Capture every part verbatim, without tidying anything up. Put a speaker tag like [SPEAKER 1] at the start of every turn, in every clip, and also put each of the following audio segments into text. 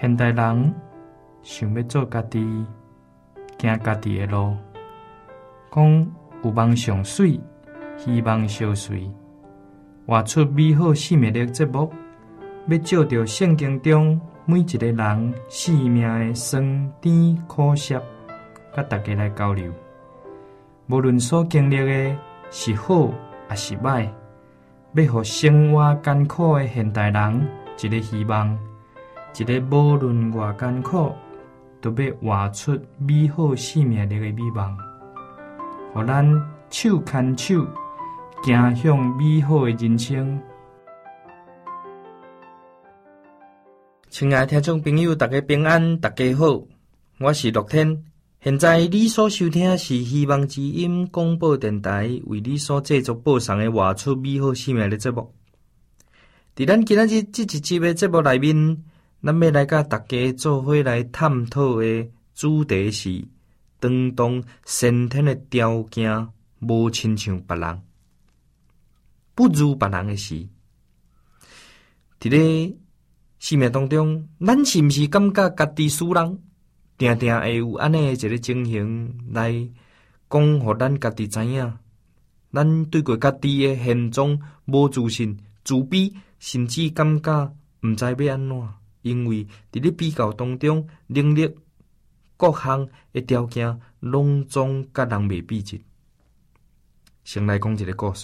[SPEAKER 1] 现代人想要做家己，行家己的路，讲有梦上水，希望相随，活出美好生命力节目，要照着圣经中每一个人生命的酸甜苦涩，甲大家来交流。无论所经历的是好还是歹，要互生活艰苦的现代人一个希望，一个无论偌艰苦，都要活出美好生命力的美梦，互咱手牵手，行向美好的人生。亲爱的听众朋友，大家平安，大家好，我是乐天。现在你所收听的是希望之音广播电台为你所制作播送的活出美好生命的节目。伫咱今仔日这一集的节目内面，咱要来甲大家做伙来探讨的主题是：当当先天的条件无亲像别人，不如别人的事。伫咧生命当中，咱是毋是感觉家己输人？定定会有安尼一个情形来讲，互咱家己知影，咱对过家己的现状无自信、自卑，甚至感觉毋知要安怎，因为伫咧比较当中，能力各项的条件拢总甲人袂比值。先来讲一个故事，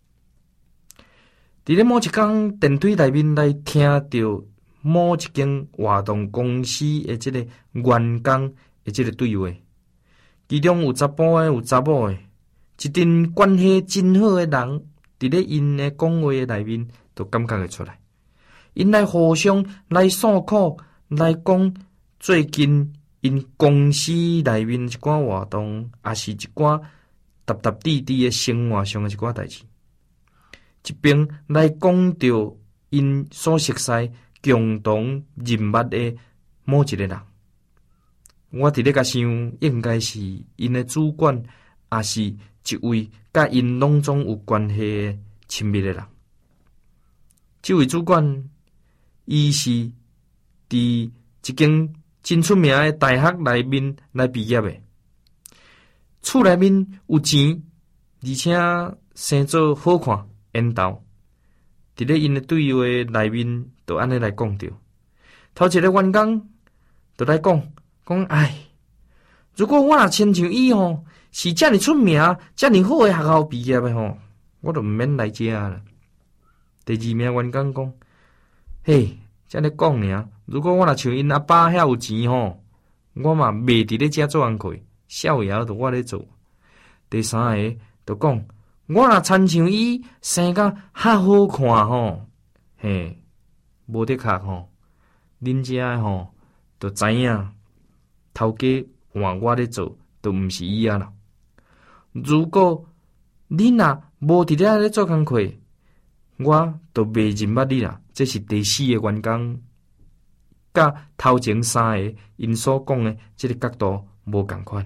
[SPEAKER 1] 伫咧某一天电梯内面来听到某一间活动公司的这个员工的这个对话，其中有查甫的，有查某的，一阵关系真好的人，伫咧因的讲话的内面，就感觉会出来。因来互相来诉苦，来讲最近因公司内面一寡活动，也是一寡踏踏地地的生活上的一寡代志。一边来讲到因所熟悉共同人物的某一个人，我伫咧甲想，应该是因的主管，也是一位甲因拢总有关系的亲密的人。这位主管，伊是伫一间真出名的大学内面来毕业的，厝内面有钱，而且生做好看缘投。伫咧因的对话内面，就安尼来讲着。头一个员工就来讲讲，哎，如果我若亲像伊吼，是遮尔出名、遮尔好的学校毕业的吼，我就毋免来遮啦。第二名员工讲，嘿，遮咧讲尔，如果我若像因阿爸遐有钱吼，我嘛袂伫咧遮做工课，少爷就我咧做。第三个就讲，我若亲像伊生甲较好看吼，嘿，无得确吼，恁遮吼就知影，头家换我咧做，就毋是伊啊啦。如果恁若无伫咧咧做工课，我就袂认捌你啦。这是第四个员工，甲头前三个因所讲的这个角度无共款。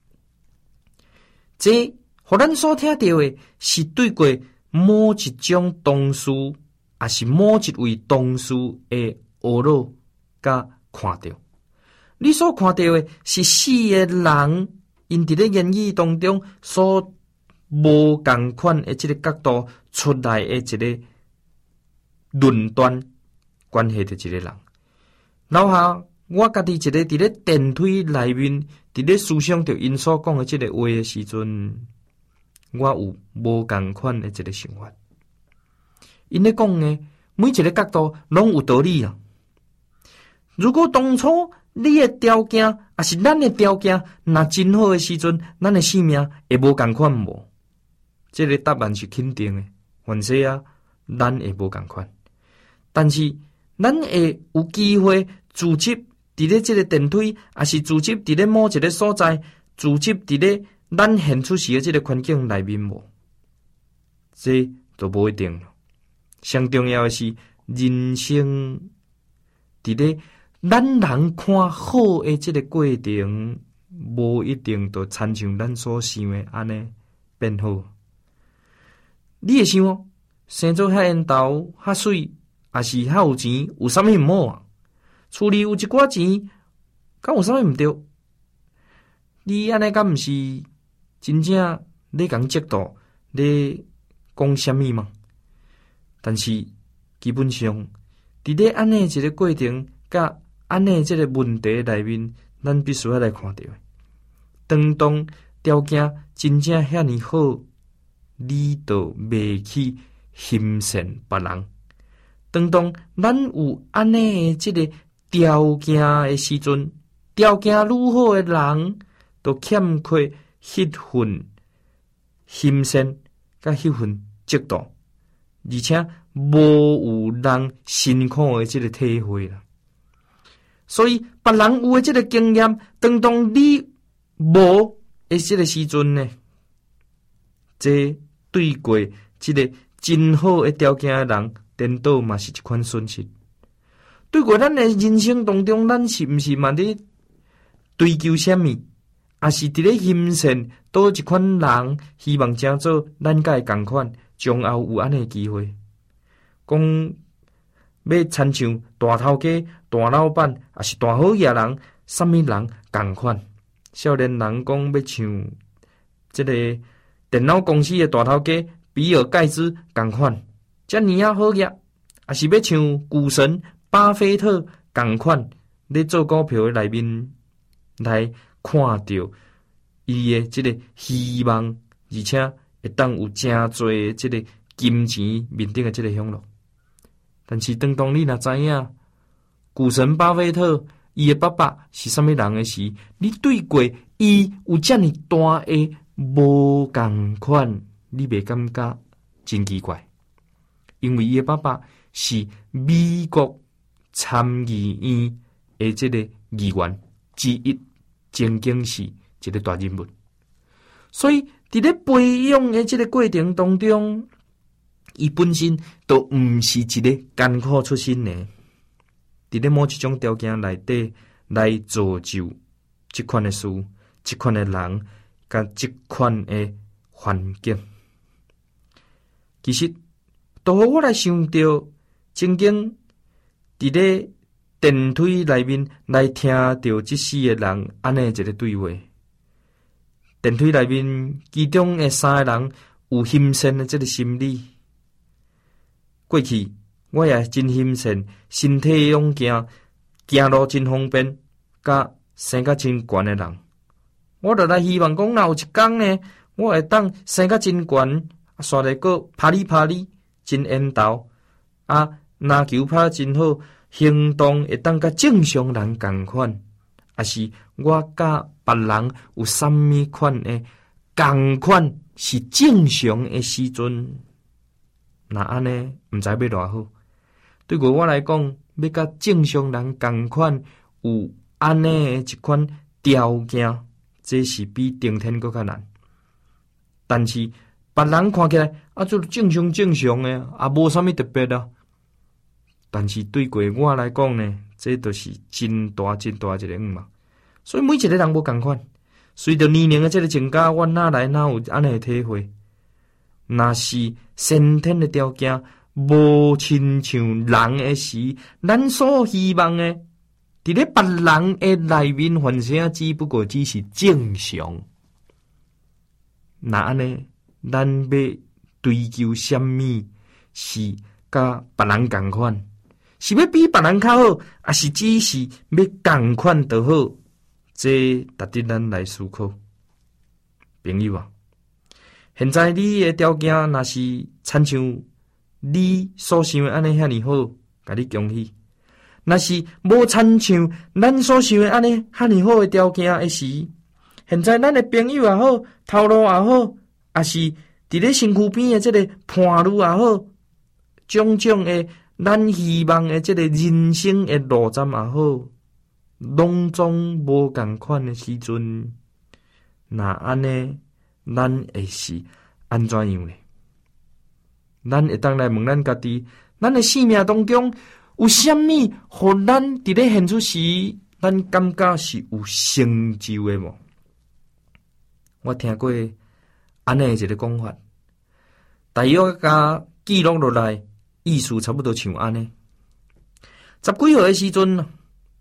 [SPEAKER 1] 这互咱所听到的是对过某一种同事，也是某一位同事的懊恼甲看到。你所看到的是四个人因伫咧言语当中所无共款的这个角度出来的一个论断关系的一个人。然后我家己一个伫咧电梯内面，伫咧思想着因所讲的这个话的时阵，我有无共款的一个想法。因咧讲的每一个角度拢有道理啊。如果当初你的条件，也是咱的条件，若真好的时阵，咱的生命会无共款无？这个答案是肯定的。凡是啊，咱会无共款。但是咱会有机会组织伫咧这个电梯，也是组织伫咧某一个所在，组织伫咧咱现出时的这个环境内面无？这都无一定了。上重要的是，人生伫咧咱人看好的这个过程，无一定都参像咱所想的安尼变好。你会想，生做遐缘投、遐水，也是较有钱，有啥物毋好啊？ 厝里有一寡钱，敢有啥物毋对？你安尼敢毋是真正咧讲嫉妒，咧讲啥物吗？但是基本上，伫咧安尼一个过程，甲安尼即个问题内面，咱必须要来看到。当当条件真正遐尼好，你就袂去欣赏别人。当当咱有安尼诶即个条件诶时阵，条件愈好诶人，都欠缺迄份欣赏甲迄份嫉妒，而且无有人辛苦诶即个体会啦。所以别人有诶即个经验，当当你无诶即个时阵呢，这对过即个真好诶条件诶人，颠倒嘛是一款损失。对过咱诶人生当中，咱是毋是嘛咧追求啥物？也是伫咧欣赏倒一款人，希望成做咱甲会共款，将后有安尼机会。讲要亲像大头家、大老板，也是大好野人，啥物人共款？少年人讲要像即个电脑公司的大头家比尔盖茨共款，遮尔啊好业，也是要像股神巴菲特共款，咧做股票的内面来看到伊的即个希望，而且会当有真侪的即个金钱面顶的即个享乐。但是当当你若知影股神巴菲特伊的爸爸是啥物人的时，你对过伊有遮尔大的无共款，你袂感觉真奇怪？因为伊的爸爸是美国参议院的即个议员之一，曾经是一个大人物。所以伫咧培养的即个过程当中，伊本身都毋是一个艰苦出身的，伫咧某一种条件内底来造就即款的事、即款的人、甲即款的环境。其实，都互我来想到，曾经伫咧电梯内面来听到即四个人安尼一个对话。电梯内面其中的三个人有欣赏的即个心理。过去我也真欣赏身体勇健、行路真方便、甲生甲真悬的人。我就来希望讲，若有一天呢，我会当生甲真悬，煞来个拍哩拍哩真缘投，啊，篮球拍真好，行动会当甲正常人共款，也是我甲别人有啥物款的共款是正常的时阵。那安尼毋知要偌好？对我我来讲，要甲正常人共款有安尼的一款条件，这是比顶天搁较难。但是别人看起来啊，就正常正常的，也无啥物特别啊。但是对过我来讲呢，这都是真大真大一个嗯嘛。所以每一个人无共款，随着年龄的这个增加，我哪来哪有安尼的体会？若是先天的条件无亲像人的时，咱所希望的，伫咧别人的内面反正只不过只是正常。那安尼，咱要追求什么是甲别人共款？是要比别人较好，还是只是要共款就好？这值得咱来思考。朋友啊，现在你的条件若是亲像你所想的安尼遐尼好，甲你恭喜；若是无亲像咱所想的安尼遐尼好的条件的时，现在咱的朋友也好，头路也好，也是伫咧身躯边的这个伴侣也好，种种的咱希望的这个人生的路站也好，拢总无共款的时阵，那安尼咱会是安怎样呢？咱会当来问咱家己，咱的生命当中有啥物，互咱伫咧现出时，咱感觉是有成就的无？我听过安尼一个讲法，大约甲记录落来，意思差不多像安尼。十几岁的时阵，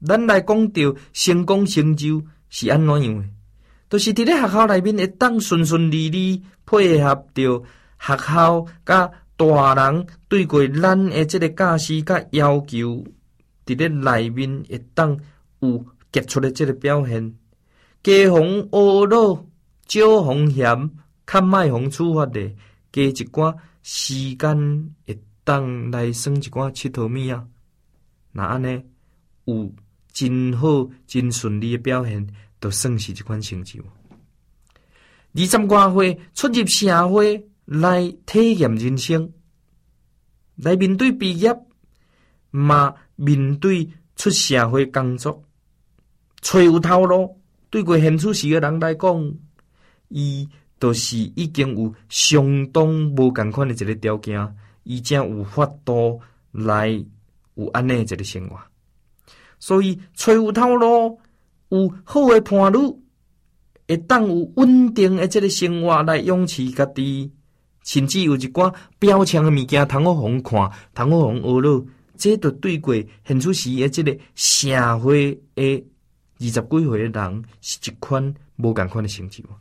[SPEAKER 1] 咱来讲到成功成就是安怎样的？就是伫咧学校内面会当顺顺利利配合着学校甲大人对过咱的即个教师甲要求，伫咧内面会当有杰出的即个表现，加防恶恼，少防嫌，较卖防处罚的，加一寡时间会当来算一寡佚佗物啊。那安尼有真好、真顺利的表现，就算是一款成就。二十外岁出入社会来体验人生，来面对毕业，嘛面对出社会工作，找有头路。对过现处时的人来讲，伊就是已经有相当无共款的一个条件，伊才有法度来有安尼一个生活。所以找有头路，有好的伴侣，会当有稳定的这个生活来养持家己，甚至有一寡标枪的物件，通好互看，通好互学了，这就对过现处时的这个社会的二十几岁的人是一款无共款的成就。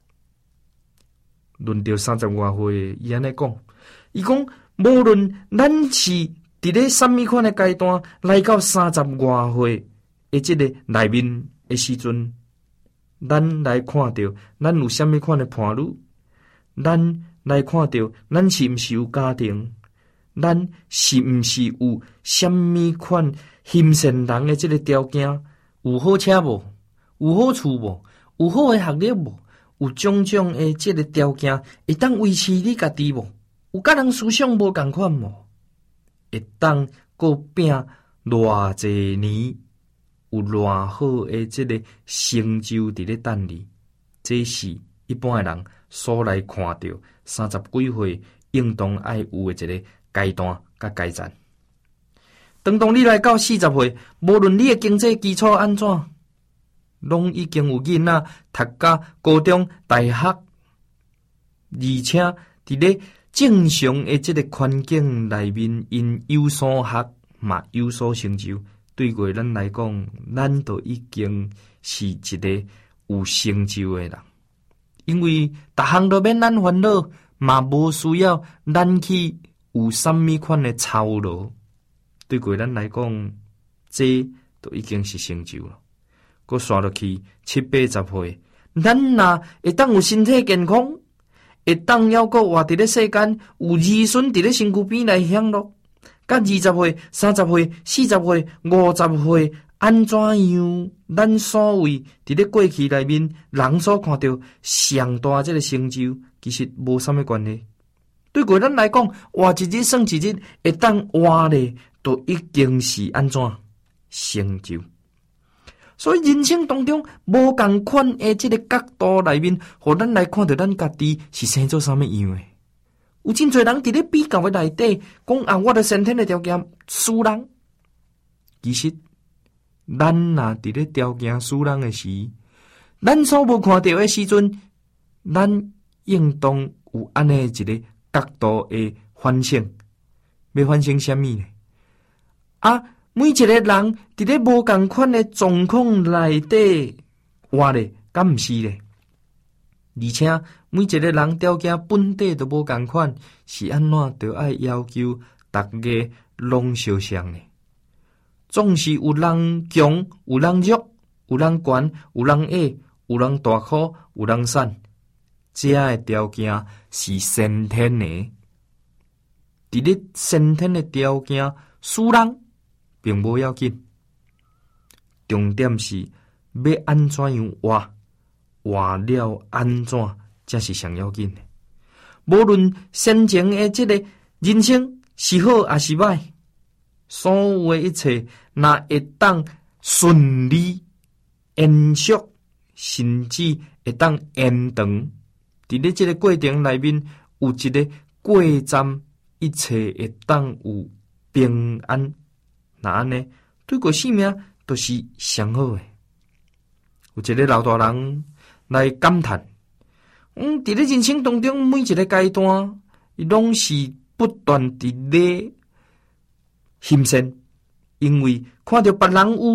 [SPEAKER 1] 论到三十外岁，伊安尼讲，伊讲无论咱是伫咧什么款的阶段，来到三十外岁的这个内面的时阵，咱来看到咱有什么款的伴侣，咱来看到咱是毋是有家庭，咱是毋是有什么款欣善人的这个条件，有好车无，有好厝无，有好的学历无，有种种的这个条件会当维持你家己无，有甲人思想无共款无，会当个拼偌济年，有偌好的这个成就伫咧等你，这是一般的人所来看到三十几岁应当爱有的一个阶段甲阶层。当当你来到四十岁，无论你的经济基础安怎，拢已经有囡仔读甲高中、大学，而且伫咧正常的这个环境内面，因有所学嘛有所成就。对过咱来讲，咱都已经是一个有成就的人，因为逐项都免咱烦恼，嘛无需要咱去有什么款的操劳。对过咱来讲，这都已经是成就了。搁刷落去七八十岁，咱若会当有身体健康，会当要搁活伫咧世间，有儿孙伫咧身躯边来享乐。甲二十岁、三十岁、四十岁、五十岁，安怎样？咱所谓伫咧过去内面，人所看到上大这个成就，其实无什么关系。对过咱来讲，活一日算一日，会当活咧，都已经是安怎成就。所以人生当中无共款的这个角度内面，互咱来看到咱家己是生做啥物样的。有真侪人伫咧比较的内底，讲啊，我的先天的条件输人。其实，咱若伫咧条件输人的时，咱所无看到的时阵，咱应当有安尼一个角度的反省，要反省什么呢？啊，每一个人伫咧无共款的状况内底活咧，敢毋是咧？而且每一个人条件本底都无共款，是安怎就爱要求大家拢相像呢？总是有人强，有人弱，有人悬，有人矮，有人大颗，有人瘦。这样的条件是先天的，伫咧先天的条件输人并无要紧，重点是要安怎样活。活了安怎才是上要紧的。无论先前的这个人生是好还是歹，所有的一切若会当顺利延续，甚至会当延长，伫咧这个过程内面有一个过站，一切会当有平安。那安尼对过生命都是上好的。有一个老大人来感叹，嗯，伫咧人生当中每一个阶段，伊拢是不断伫咧欣赏，因为看到别人有，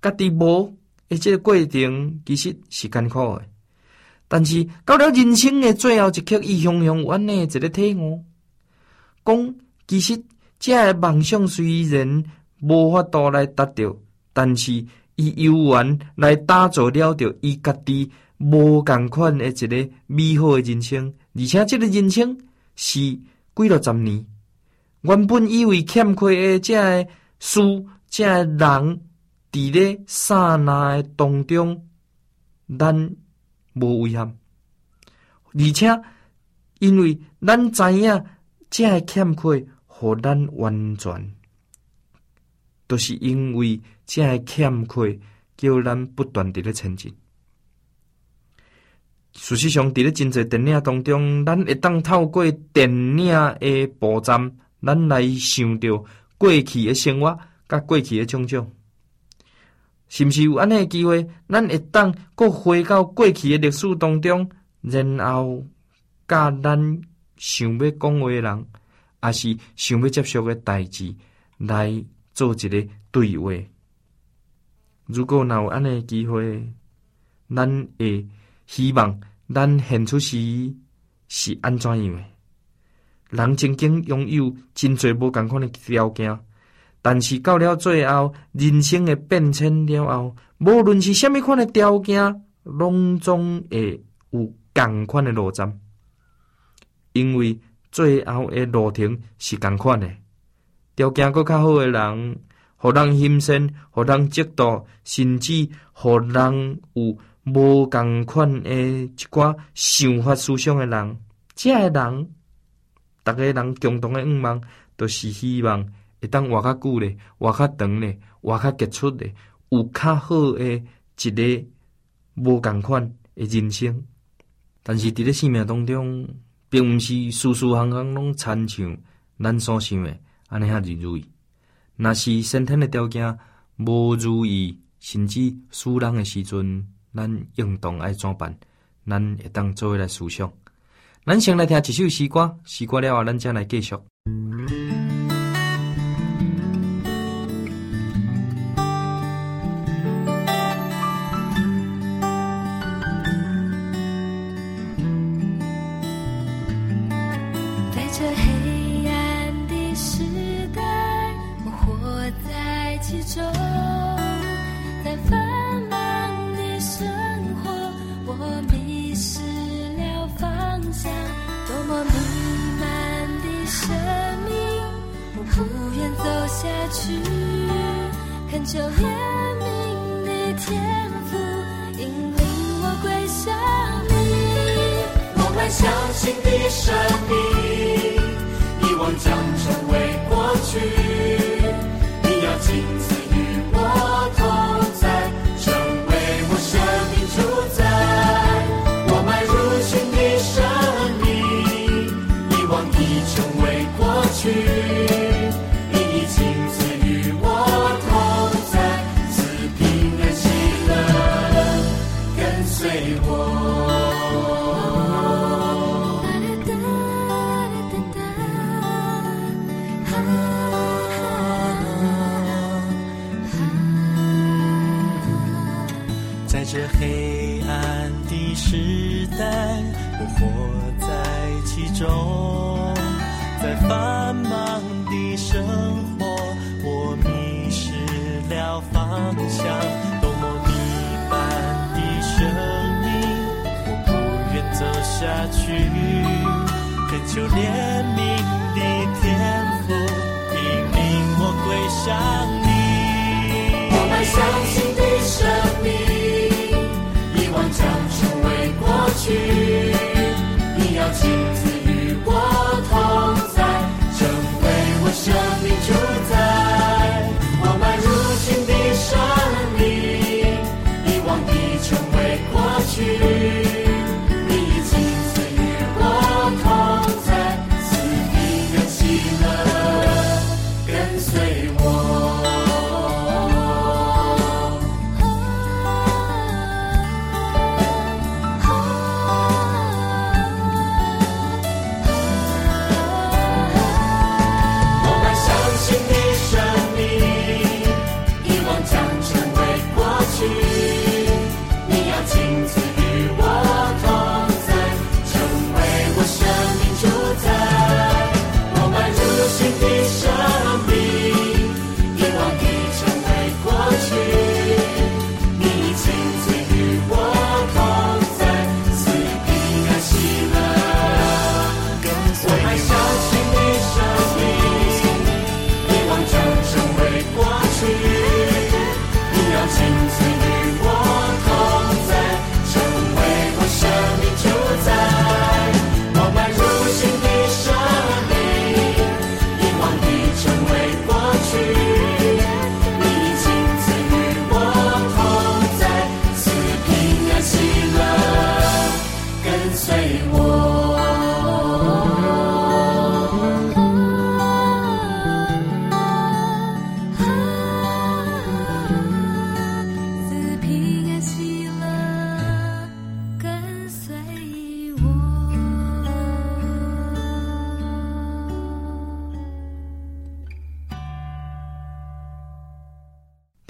[SPEAKER 1] 家己无的这个过程其实是艰苦的，但是到了人生的最后一刻，伊雄雄有安尼一个体悟，讲其实这个梦想虽然无法度来达到，但是伊有缘来打造了着伊家己无共款的一个美好的人生，而且这个人生是几落十年。原本以为欠缺的这个事，这个人伫咧刹那的当中，咱无遗憾，而且因为咱知影这个欠缺，互咱完全，都、就是因为这个欠缺，叫咱不断伫咧前进。事实上，伫咧真侪电影当中，咱会当透过电影的步骤，咱来想到过去的生活，甲过去的种种，是毋是有安尼的机会？咱会当搁回到过去的历史当中，然后甲咱想要讲话的人，也是想要接受的代志，来做一个对话。如果若有安尼的机会，咱会希望咱现出时是安怎样的？人曾经拥有真侪无共款的条件，但是到了最后，人生的变迁了后，无论是虾米款的条件，拢总会有共款的路站，因为最后的路程是共款的。条件搁较好的人，互人欣赏，互人嫉妒，甚至互人有无共款的一寡想法思想的人，这个人，逐个人共同的愿望，就是希望会当活较久咧，活较长咧，活较杰出咧，有较好的一个无共款的人生。但是伫咧生命当中，并毋是事事项项拢亲像咱所想的安尼遐如意。若是先天的条件无如意，甚至死人的时阵，咱应当爱怎办？咱会当做伙来思想。咱先来听一首诗歌，诗歌了后，咱才来继续。
[SPEAKER 2] 在这黑暗的时代，我活在其中，在繁忙的生活，我迷失了方向，多么弥漫的生命，我不愿走下去，恳求怜悯的天父引领我归向你。我们相信的生命，遗忘将成为过去，你要亲自与我同在，成为我生命主宰。我迈入新的生命，遗忘已成为过去，你已亲自与我同在，赐平安喜乐跟随我。
[SPEAKER 3] 在这黑暗的时代，我活在其中，在繁忙的生活，我迷失了方向，多么迷漫的生命，我不愿走下去，恳求怜悯的天父引领我归向你。
[SPEAKER 2] 我们相信的生命，将成为过去，你要亲自与我同在，成为我生命主宰。我迈入新的生命，遗忘已成为过去，你已亲自与我同在，赐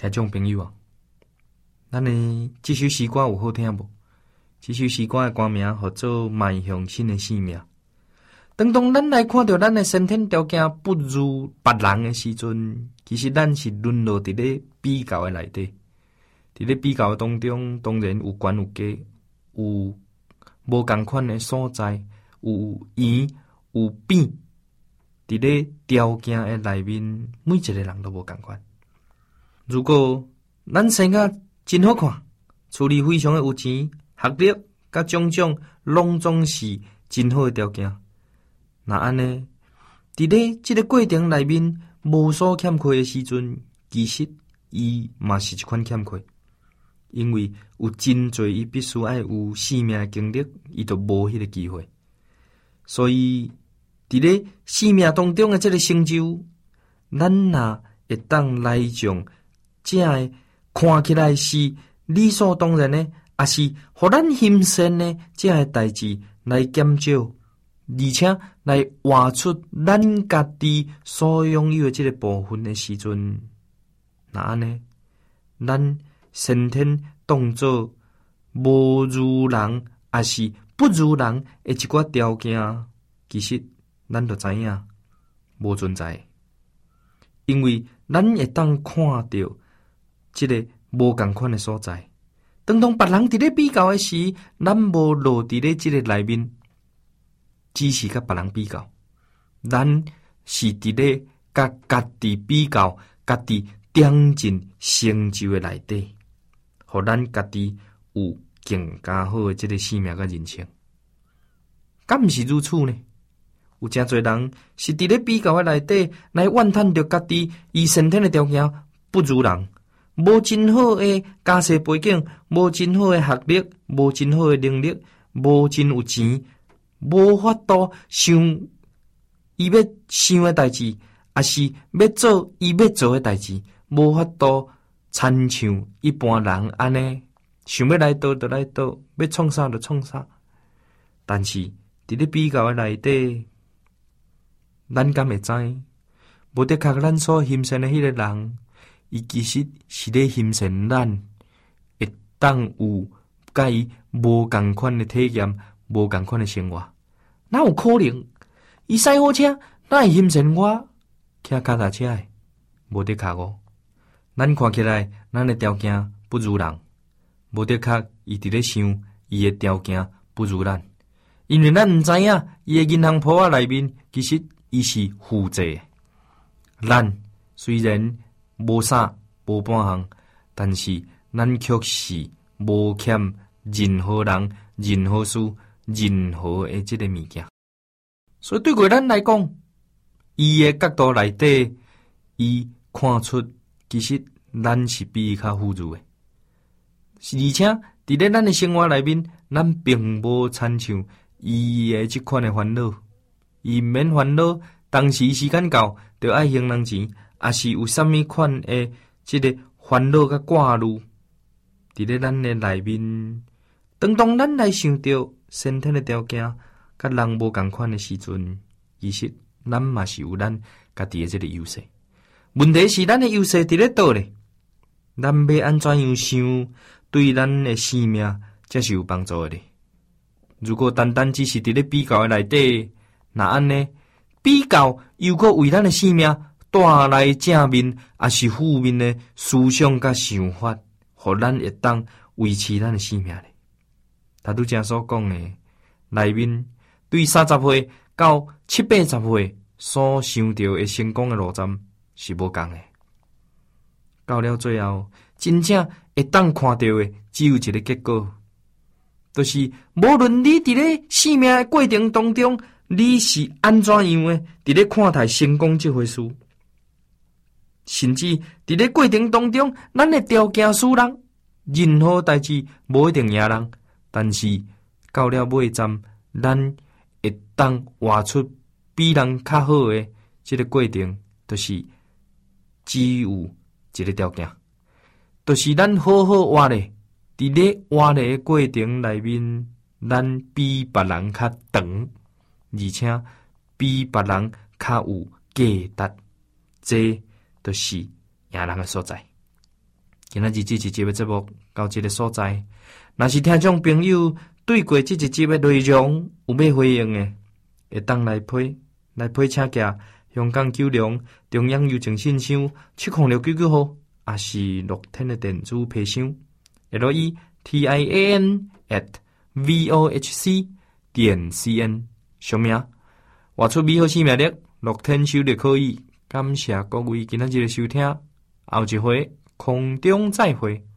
[SPEAKER 1] 听众朋友啊，咱的这首诗歌有好听无？这首诗歌的歌名叫做《迈向新的生命》。当当咱来看到咱的先天条件不如别人的时阵，其实咱是沦落伫咧比较的内底。伫咧比较当中，当然有悬有低，有无共款的所在，有圆有扁。伫咧条件的内面，每一个人都无共款。如果咱生啊真好看，处理非常的有钱，学历甲种种拢总是真好的条件，那安尼，伫咧即个过程内面无所欠缺的时阵，其实伊嘛是一款欠缺，因为有真侪伊必须爱有生命的经历，伊就无迄个机会。所以伫咧生命当中的即个成就，咱若会当来将这个看起来是理所当然的，也是互咱欣赏的这个代志来减少，而且来活出咱家己所拥有的这个部分的时阵，那安尼，咱先天当作无如人，也是不如人的一寡条件，其实咱就知影无存在，因为咱会当看到这个无共款的所在。当当别人伫咧比较的时，咱无落伫咧这个内面，只是甲别人比较，咱是伫咧甲家己比较，家己点进成就的内底，互咱家己有更加好的这个生命甲人生。敢毋是如此呢？有真侪人是伫咧比较的内底来怨叹着家己伊先天的条件不如人。无真好的家世背景，无真好的学历，无真好的能力，无真有钱，无法度想伊要想的代志，也是要做伊要做的代志，无法度参像一般人安尼，想要来倒就来倒，要创啥就创啥。但是伫咧比较的内底，咱敢会知，无得靠咱所欣赏的迄个人。伊其实是咧欣赏咱会当有甲伊无共款的体验，无共款的生活，哪有可能？伊驶好车，哪会欣赏我骑脚踏车的？无得靠我。咱看起来，咱的条件不如人，无得靠伊伫咧想伊的条件不如咱，因为咱毋知影伊的银行簿仔内面，其实伊是负债。咱虽然无啥无半项，但是咱却是无欠任何人、任何事、任何的这个物件。所以对过咱来讲，伊的角度内底，伊看出其实咱是比伊较富裕的，而且伫咧咱的生活内面，咱并无参像伊的这款的烦恼，伊毋免烦恼，当时时间到就爱还人钱。也是有啥物款的这个烦恼甲挂虑，伫咧咱的内面。当当咱来想到先天的条件甲人无共款的时阵，其实咱嘛是有咱家己的这个优势。问题是咱的优势伫咧倒咧？咱要安怎样想，对咱的生命才是有帮助的咧？如果单单只是伫咧比较的内底，那安尼比较又搁为咱的生命带来正面也是负面的思想甲想法，互咱会当维持咱的生命咧。他拄正所讲的内面，对三十岁到七八十岁所想到的成功的路站是无共的。到了最后，真正会当看到的只有一个结果，就是无论你伫咧生命的过程当中，你是安怎样的伫咧看待成功这回事。甚至伫咧过程当中，咱的条件输人，任何代志无一定赢人，但是到了尾站，咱会当活出比人较好的这个过程，就是只有一个条件，就是咱好好活咧，伫咧活咧的过程内面，咱比别人较长，而且比别人较有价值，这就是赢人的所在。 今仔日这一集的节目到这个所在，若是听众朋友对过这一集的内容有要回应的，会当来批来批请假香港九龙中央邮政信箱七零六九九号，也是乐天的电子批箱 L E T I A N at V O H C 点 C N 上名，活出美好生命力，乐天收就可以。感谢各位今仔日的收听，后一回空中再会。